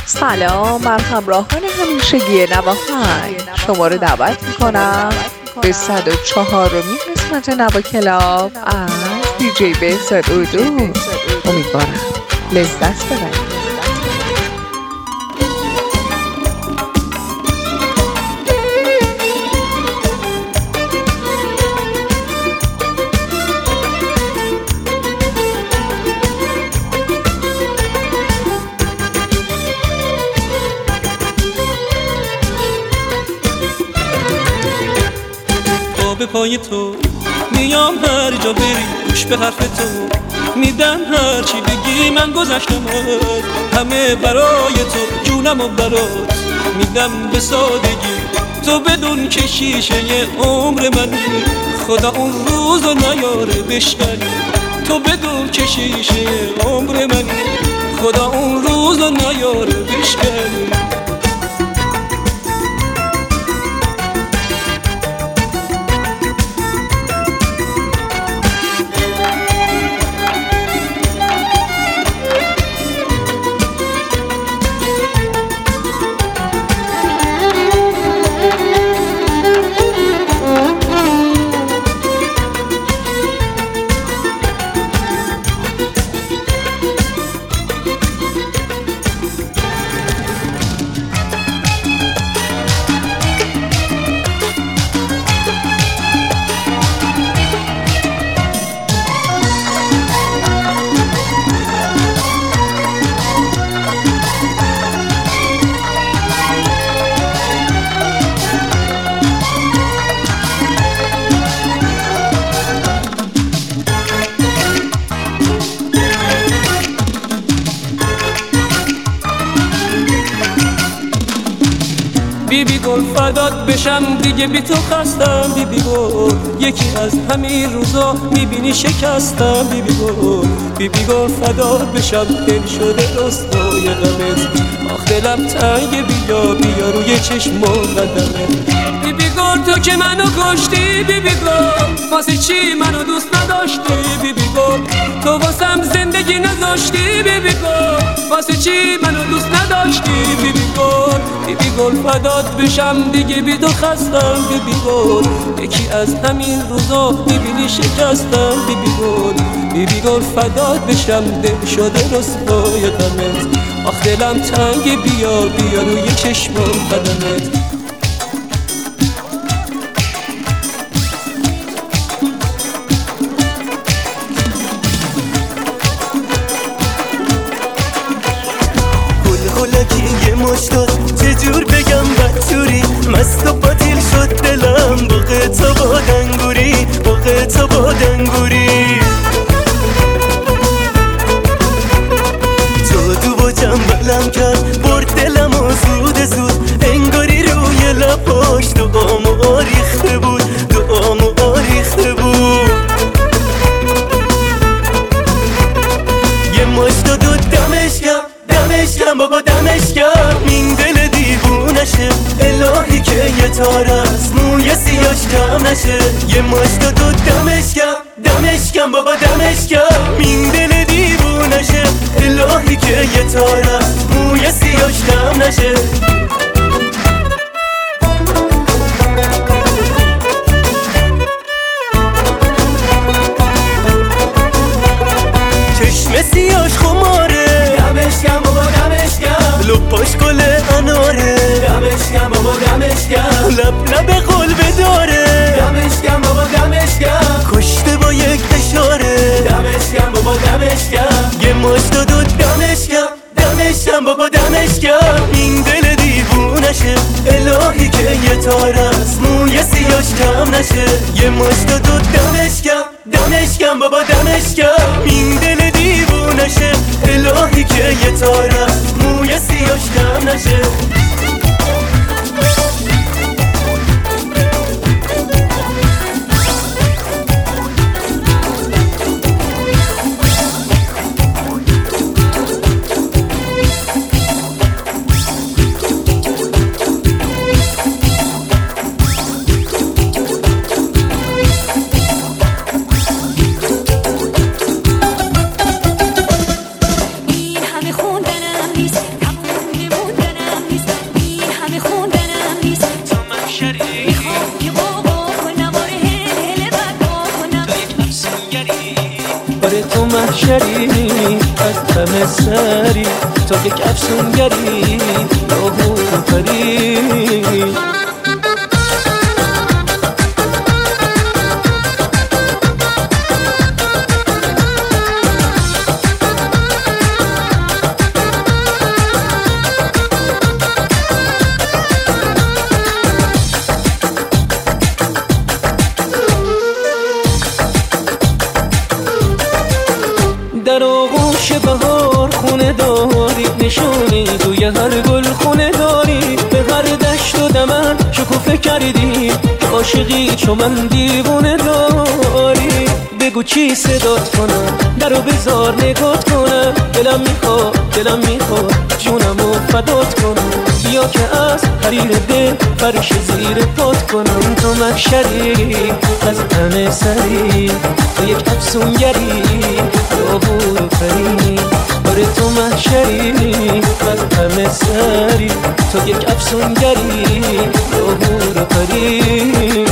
سلام، من همراهان همیشگی نواهنگ شما رو دعوت میکنم به 104مین قسمت نوا کلاب از دیجی بهزاد اردو. امیدوارم لذت ببرید. به پای تو میام هر جا بری، گوش به حرف تو میدم، هر چی بگی من گذشتم همه برای تو، جونم و برات میدم به سادگی. تو بدون که شیشه عمر منی، خدا اون روزو نیاره بشکنی. تو بدون که شیشه عمر منی، خدا اون روزو نیاره بشکنی. بیبی گل فدات بشم دیگه بی تو خستم. بیبی گل یکی از همین روزا میبینی شکستم. بیبی گل فدات بشم دل شده رستای غمت. آخ دلم تنگ بیا روی چشم و قدمت. بیبی گل تو که منو کشتی، بیبی گل واسه چی منو دوست نداشتی. بیبی گل تو واسم زندگی نذاشتی. بیبی گل واسه چی منو دوست نداشتی. بیبی گل فدات بشم دیگه بی تو خستم. بیبی گل یکی از همین روزا میبینی شکستم. بیبی گل فدات بشم دل شده رسوای غمت. آخ دلم تنگ بیا روی چشم و قدمت. یه مشتاد چجور بگم بدجوری، مست و باطیل شد دلم باغ تو با دنگوری. جادو با جنبلم کرد برد دلم و زود انگاری روی لباش دعامو آریخته بود. یه مشتاد و دمش کم بابا دمش کم، این دل دیوونشه الهی که یه تار از موی سیاش کم نشه. یه مشتاد و دمش کم بابا دمش کم، این دل دیوونشه الهی که یه تار از موی سیاش کم نشه. چشم سیاش خماره، دمش کم بابا دمش کم، لپاش گل اناره، دمش کم بابا دمش کم، لب قلب داره، دمش کم بابا دمش کم، کشته با یک اشاره، دمش کم بابا دمش کم. یه مشتاد و دمش کم بابا دمش کم، این دل دیوونشه الهی که یه تار از موی سیاش کم نشه. یه مشتاد و دمش کم بابا دمش کم، این دل دیوونشه الهی که یه تار از موی سیاش کم نشه. این همه خون محشری از همه سری تو یک افسونگری لاهور پری. در آغوش بهار خونه داری نشونی توی هر گل خونه داری به هر دشت و دمن شکوفه کردی که عاشقی چو من دیوونه داری. بگو چی صدات کنم درو بذار نگات کنم دلم میخواد جونمو فدات کنم بیا که از حریر دل فرش زیر پات کنم. تو محشری از همه سری تو یک افسونگری لاهور پری. آره تو محشری از همه سری تو یک افسونگری لاهور پری.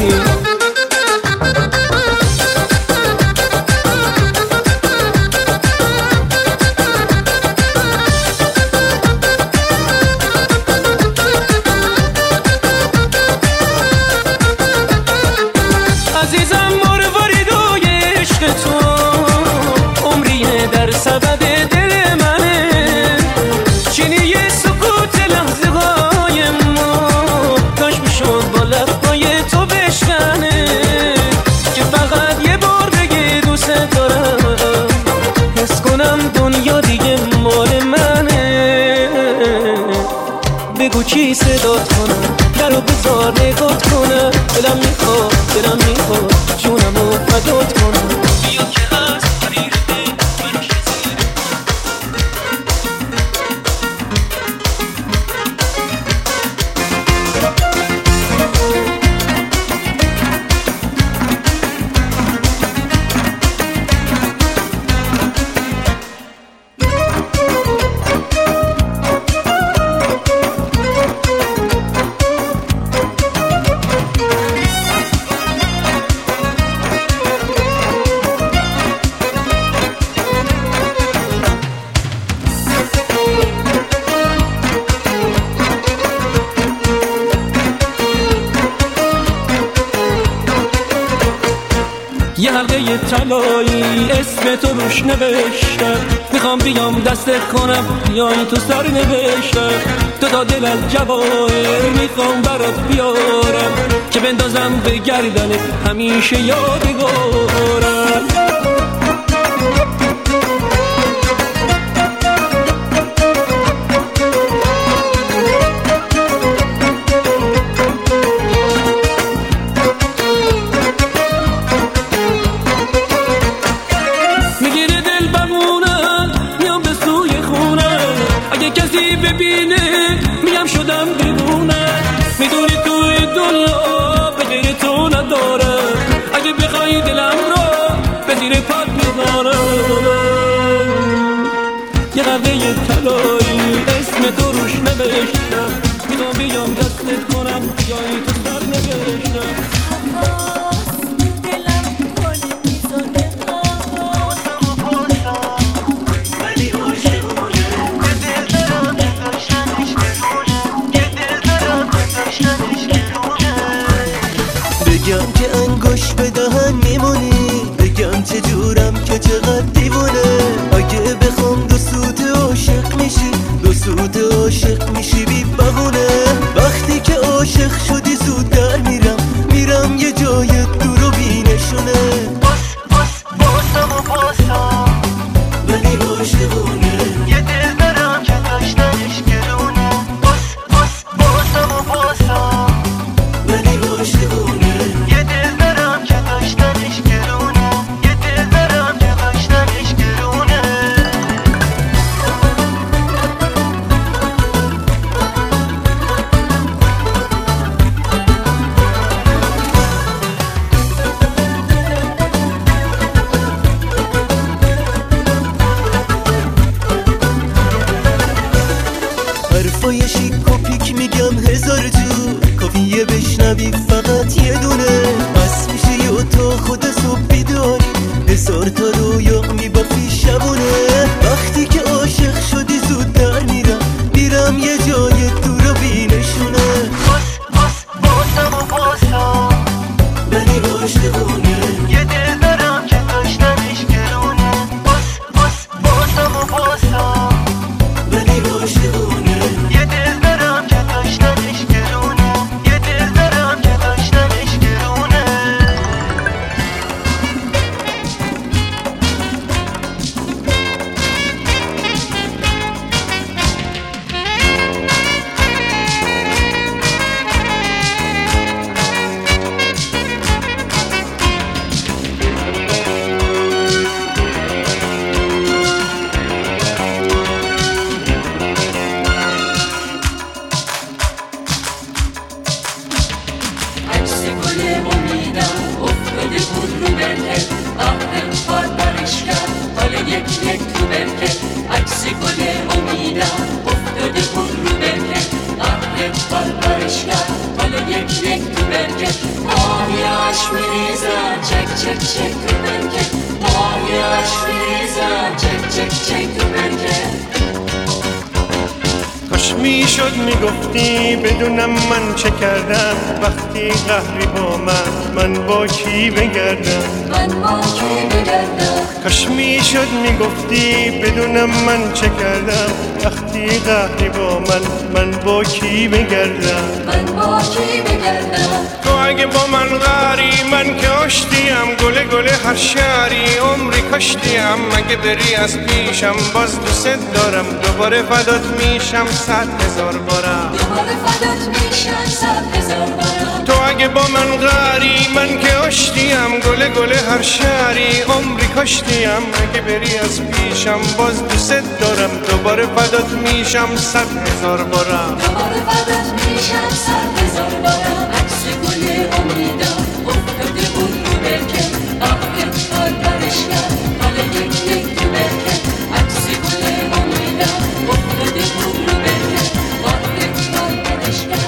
عزیزم مرواریدوی عشق تو عمریه در سبد دل منه. چینی سکوت لحظه های ما کاش بشد با لبهای تو بشکنه که فقط یه بار بگی دوست دارم حس کنم دنیا دیگه مال منه. بگو چی صدات کنم درو بذار نگات کنم دلم میخواد جونمو فدات کنم بیا که از حریر دل فرش زیر. یه حلقه طلایی اسم تو روش نوشتم میخوام بیام دستت کنم بیای تو سر نوشتم. تو تا دل از جواهر میخوام برات بیارم که بندازم به گردنت همیشه یادگارم. کسی ببینه میگم شدم دیوونه میدونی توی دنیا به غیر تو ندارم اگه بخوای دلم رو به زیر پات میذارم. یه قبله طلایی اسم تو روش نوشتم میخوام بیام دستت کنم جایی تو سر نوشتم. بگم که انگوش به دهن میمونی بگم چجورم که چقدر دیوونه اگه بخوام دو سوت عاشق میشی بی بهونه وقتی که عاشق شدی زود در میرم یه جای دور و بینشونه باسم و باسم ولی عاشقونه یه دل دارم که داشتنش گرونه باسم و باسم ولی عاشقونه یه دل دارم که داشتنش گرونه یه دل دارم که داشتنش گرونه. حرفای شیک و پیک میگم هزار جو کافیه بشنوی فقط یه دونه بس میشه یه اتاق خود صبح بیداری هزار تا رویا میبافی شب امیدم افتاده بود رو برکه قهر پرورش کرد حالا یک یک تو برکه ماهیاش میریزم چک چک چک تو برکه ماهیاش میریزم چک چک چک تو برکه کاش میشد میگفتی بدونم من چه کردم وقتی قهری با من با کی بگردم کاش میشد میگفتی بدونم من چه کردم وقتی قهری با من با کی بگردم تو اگه با من قهری من که آشتیم گله گله هر شهری عمری کاشتیم اگه بری از پیشم باز دوست دارم دوباره فدات میشم 100,000 بارم تو اگه با من قهری من که آشتیم گله گله هر شهری عمری کاشتیم اگه بری از پیشم باز دوست دارم دوباره فدات میشم 100,000 بارم عکس گل امیدم افتاده بود رو برکه قهر پرورش کرد حالا یک یک تو برکه عکس گل امیدم افتاده بود رو برکه قهر پرورش کرد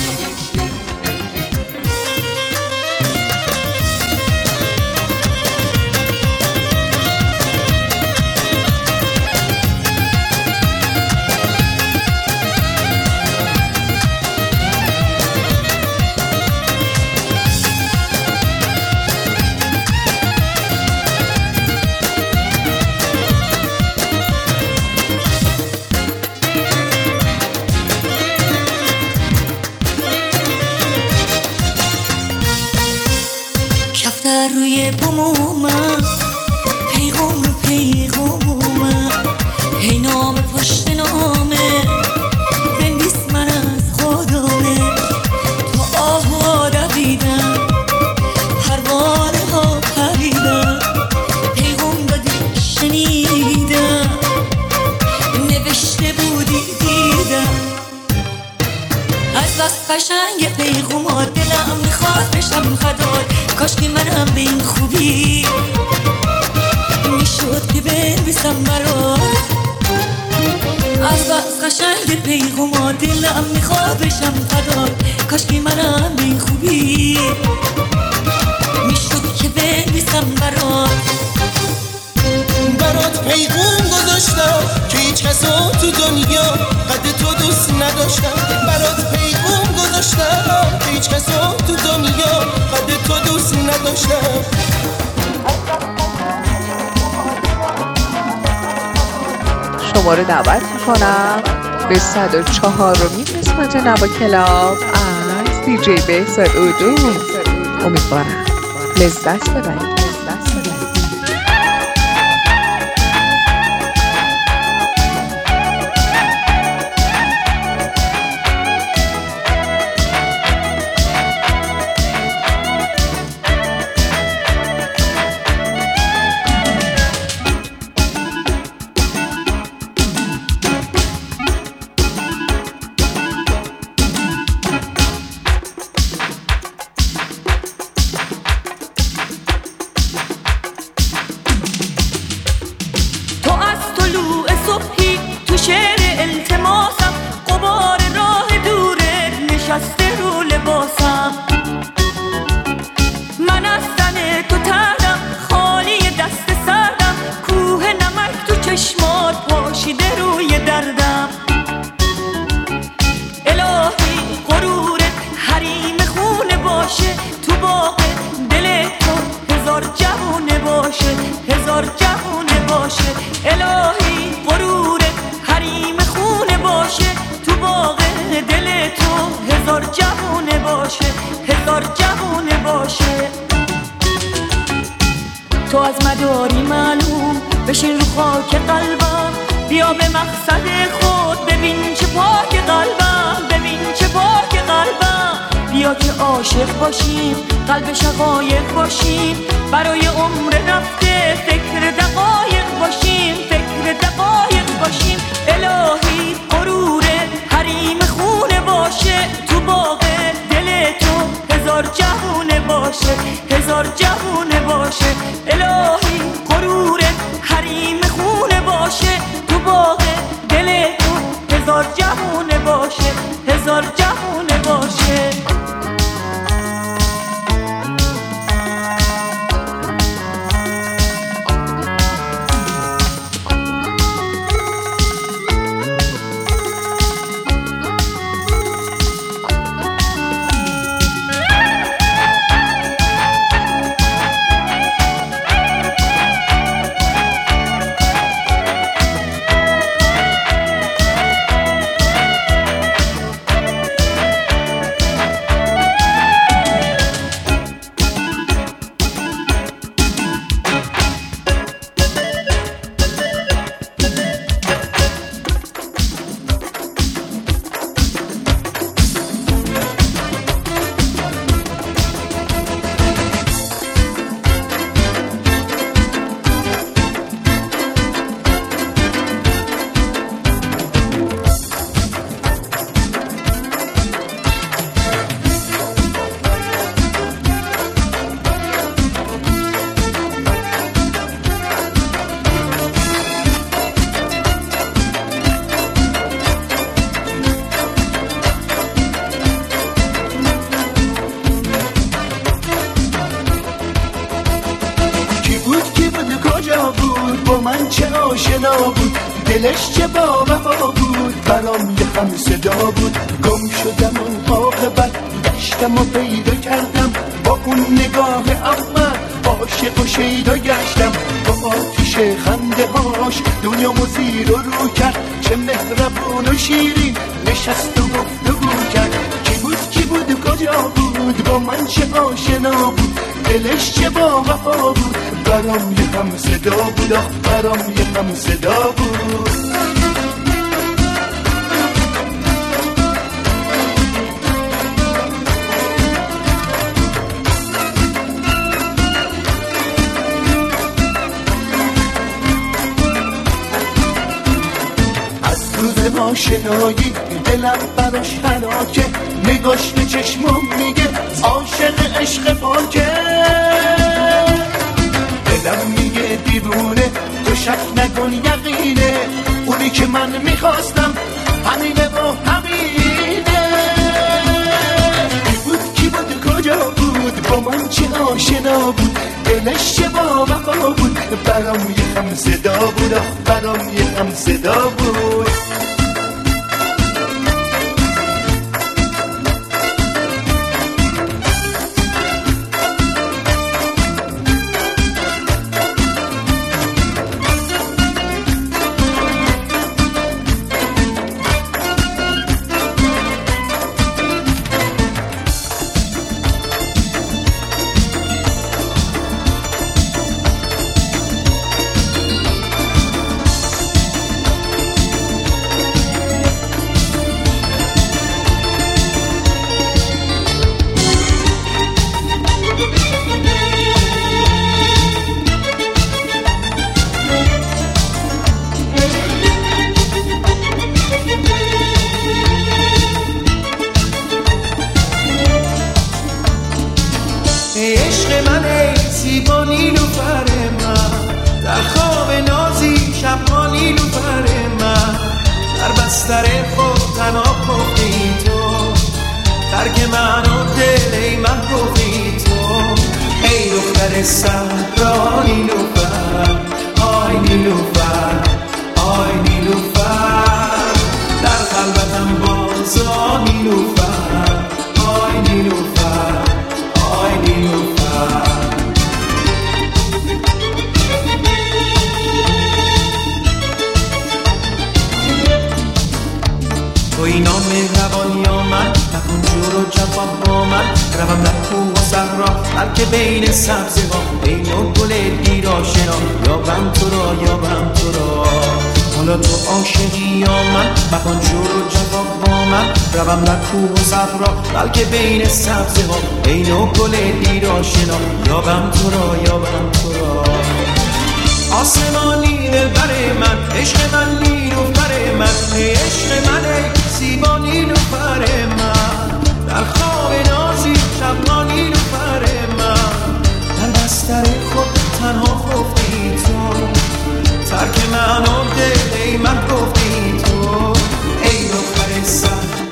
کفتر روی بومم پیغام پیغامم هی نام پشت نامه بنویس من از خودمه تو آهو دویدم پروانه ها پریدم پیغام دادی شنیدم نوشته بودی دیدم از بس قشنگ پیغامات دلم میخواد بشم فدات کاش که منم به این خوبی میشد که بنویسم برات از بس قشنگ پیغامات دلم میخواد بشم فدات کاش که منم به این خوبی میشد که بنویسم برات پیغام گذاشتم که هیچ کسا تو دنیا قد تو دوست نداشتم برات پیغام گذاشتم که هیچ کسا تو دنیا قد تو دوست نداشتم شما رو دعوت میکنم به 104مین قسمت نوا کلاب از دیجی بهزاد اودو. امیدوارم لذت ببرید. هزار جهونه باشه الهی غرورت حریم خونه باشه تو باغ دل تو هزار جهونه باشه هزار جهونه باشه تو از مداری معلوم بشین رو خاک قلبم بیا به مقصد خود ببین چه پاک قلبم ببین چه پاک قلبم بیا که عاشق باشیم قلب شقایق باشیم برای عمر رفته فکر دقایق باشیم فکر دقایق باشیم الهی غرور حریم خونه باشه تو باغ دل تو هزار جهونه باشه هزار جهونه باشه الهی غرور حریم خونه باشه تو باغ دل تو باشه، هزار جهونه باشه. آشنا بود، دلش چه با وفا بود، برام یه هم صدا بود. گم شدم اون عاقبت، گشتم و پیدا کردم، با اون نگاه اول عاشق و شیدا گشتم. با آتیش خنده هاش دنیامو زیر و رو کرد، چه مهربون و شیرین نشست و گفتگو کرد. کی بود کجا بود، با من چه آشنا بود، دلش چه با وفا بود، برام یه هم صدا بود، برام یه هم صدا بود. از روز آشنایی دلم براش هلاکه، نگاش به چشمم میگه عاشق عشق پاکه. دلم میگه دیوونه تو شک نکن یقینه، اونی که من میخواستم همینه و همینه. کی بود کجا بود، با من چه آشنا بود، دلش چه با وفا بود، برام یه هم صدا بود، برام یه هم صدا بود. عشق من ای زیبا نیلوفر من، در خواب نازی شبها نیلوفر من، در بستر خود تنها گفتی تو، ترک من و دل ای من گفتی تو. ای دختر صحرا نیلوفر، آی نیلوفر، آی نیلوفر، در قلبتم بازا نیلوفر، آی نیلوفر، آی نیلوفر. توی نام مهربانی آمد، نکن جور و جفا با من، روم در کوه و صحرا بلکه بین سبزه ها، بین و گل دیراشنا، یابم تو را یابم تو را. حالا تو عاشقی یا من، مکن جور و جفا با من، روم در کوه و صحرا بلکه بین سبزه ها، بین و گل دیراشنا، یابم تو را یابم تو را. آسمانی دلبر من، عشق من نیلوفر من، عشق من ای زیبا نیلوفر من، در خواب نازی شبها نیلوفر من، در بستر خود تنها گفتی تو، ترک من و دل ای من گفتی تو. ای دختر صحرا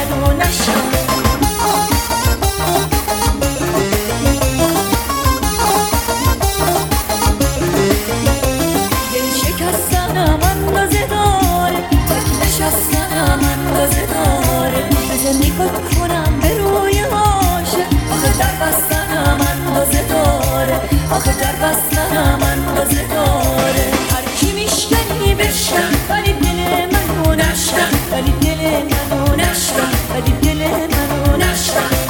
منو نشکن دل شکستنم اندازه داره نشستنم اندازه داره بزن نگاه کنم به روی عاشق آخه در بستنم اندازه داره آخه در بستنم اندازه داره هر کی میشکنی بشکن ولی دل منو نشکن ولی دل منو نشکن ولی دل منو نشکن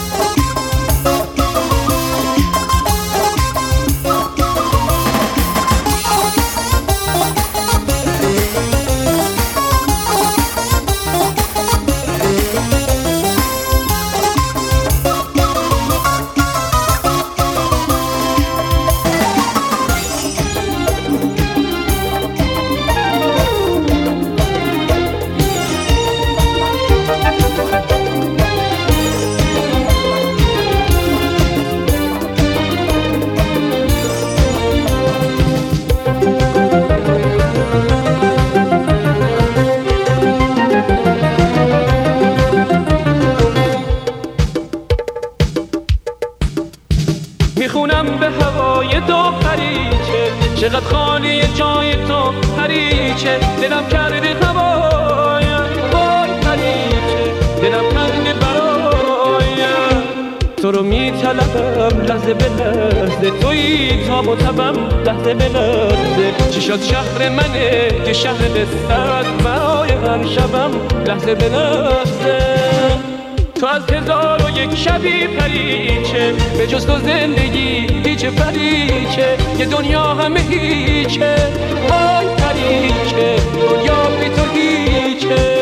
میخونم به هوای تو پریچه چقدر خالی جای تو پریچه دلم کرده هوایم وای پریچه دلم کرده برایم تو رو میطلبم لحظه به لحظه تویی تا مطبم لحظه به لحظه چی شد شهر منه که شهر بستد برای هر شبم لحظه به لحظه تو از 1001 شبی پریچه به جز تو زندگی هیچ پریچه یه دنیا همه هیچه وای پریچه دنیا بی تو هیچه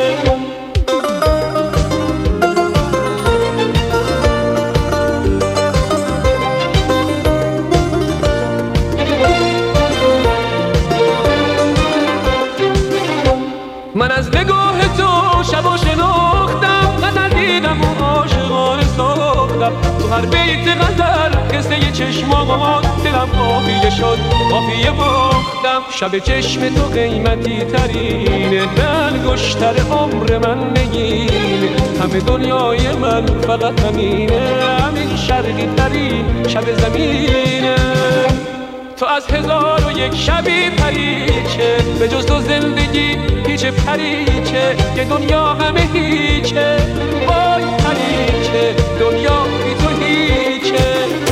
من از نگاه تو شبا شناختم غزل دیدم و عاشقانه ساختم تو هر بیت غزل قصه چشمام دلم قافیه شد قافیه باختم شب چشم تو قیمتی ترینه انگشتر عمر من نگینه همه دنیای من فقط همینه همین شرقی ترین شب زمینه تو از 1001 شبی پریچه به جز تو زندگی هیچ پریچه یه دنیا همه هیچه وای پریچه دنیا بی تو هیچه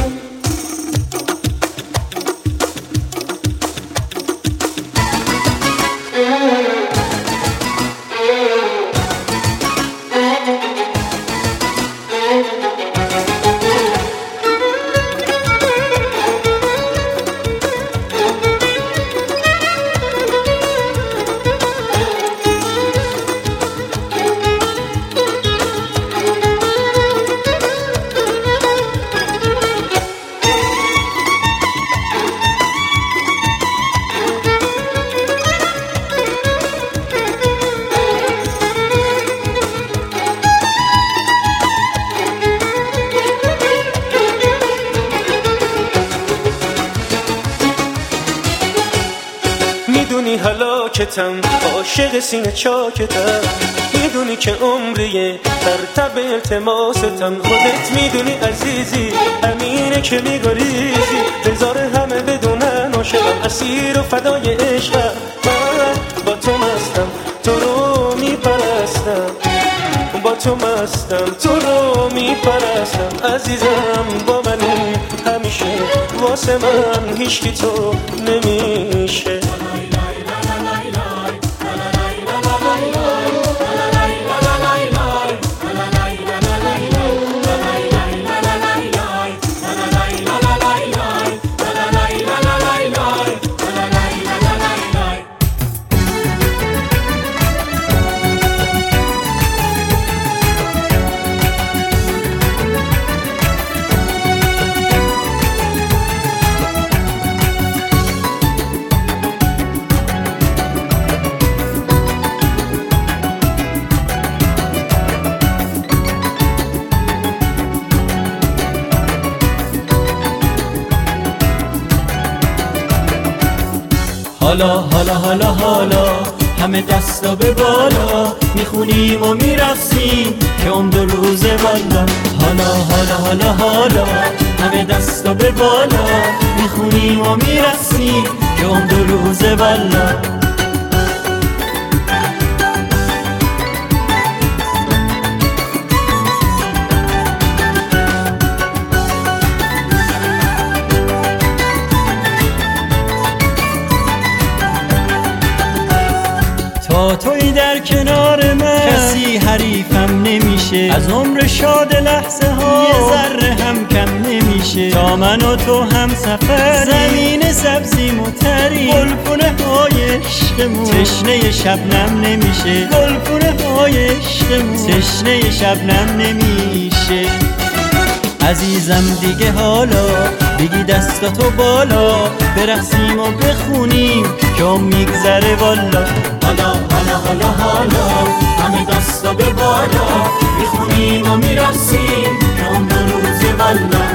میدونی هلاکتم عاشق سینه چاکتم میدونی که عمریه در تب التماستم خودت میدونی عزیزی امینه که میگریزی بذار همه بدونن عاشقم اسیر و فدای عشقم من با تو مستم تو رو میپرستم با تو مستم تو رو میپرستم عزیزم با منی همیشه واسه من هیچکی تو نمیشه حالا حالا حالا حالا همه دستا به بالا میخونیم و میرقصیم که عمر روز والا. حالا حالا حالا حالا همه دستا به بالا میخونیم و میرقصیم که عمر روز والا. تا توی در کنار من کسی حریفم نمیشه، از عمر شاد لحظه ها یه ذره هم کم نمیشه. تا من و تو هم سفر زمین سبزی متری، گلپونه های عشقمون تشنه شبنم نمیشه، گلپونه های عشقمون تشنه شبنم نمیشه. عزیزم دیگه حالا بگی دستاتو بالا، برقصیم و بخونیم که میگذره والا. حالا حالا حالا حالا همه دستا به بالا میخونیم و میرقصیم که عمر روز والا.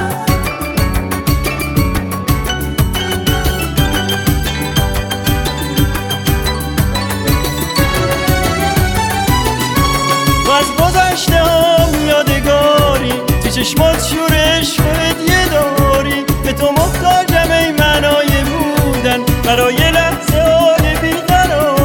و از گذشته هم یادگاری تو چشمات شور عشق هدیه داری، به تو محتاجم ای معنای بودن برای لحظه حال بیقراری.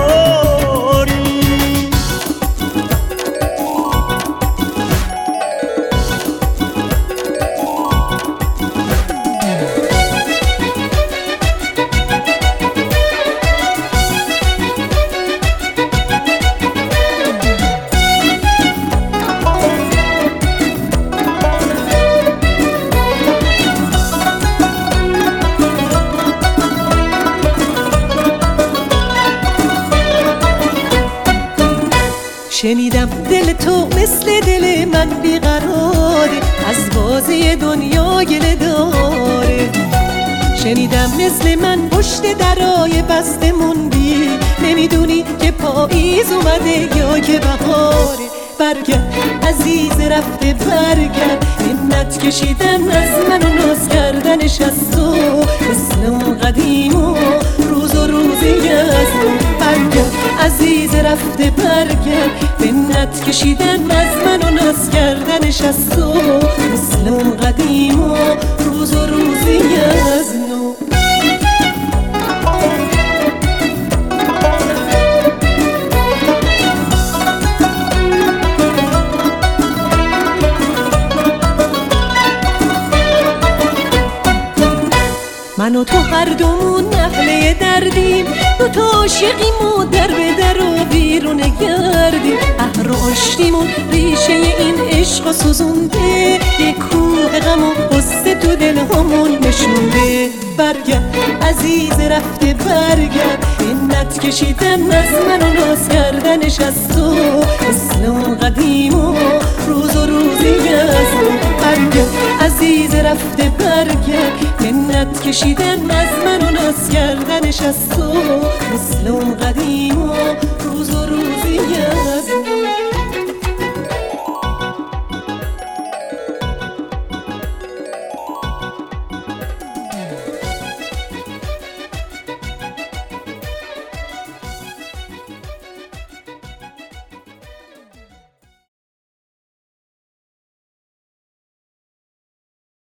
شنیدم دل تو مثل دل من بیقراره، از بازی دنیا گله داره. شنیدم مثل من پشت درای بسته موندی، نمیدونی که پاییز اومده یا که بهاره. برگرد عزیز رفته برگرد، منت کشیدن از من و ناز کردنش از تو مثل اون قدیم و روز و روزی از تو. برگرد عزیز رفته برگرد، منت کشیدن از من و ناز کردنش از تو مثل اون قدیم و روز و روزی از نو. من و تو هر دومون نهله دردیم، دو تا عاشقیم و در به در و بیرون گردیم. قهر و آشتیمون ریشه این عشق سوزونده، یک کوه غم و غصه تو دل همون نشونده. برگرد عزیز رفته برگرد، منت کشیدن از من و ناز کردنش از تو مثل اون قدیم و روز و روزی از تو. برگرد عزیز رفته برگرد، منت کشیدن از من و ناز کردنش از تو مثل اون قدیم و روز و روزی از تو.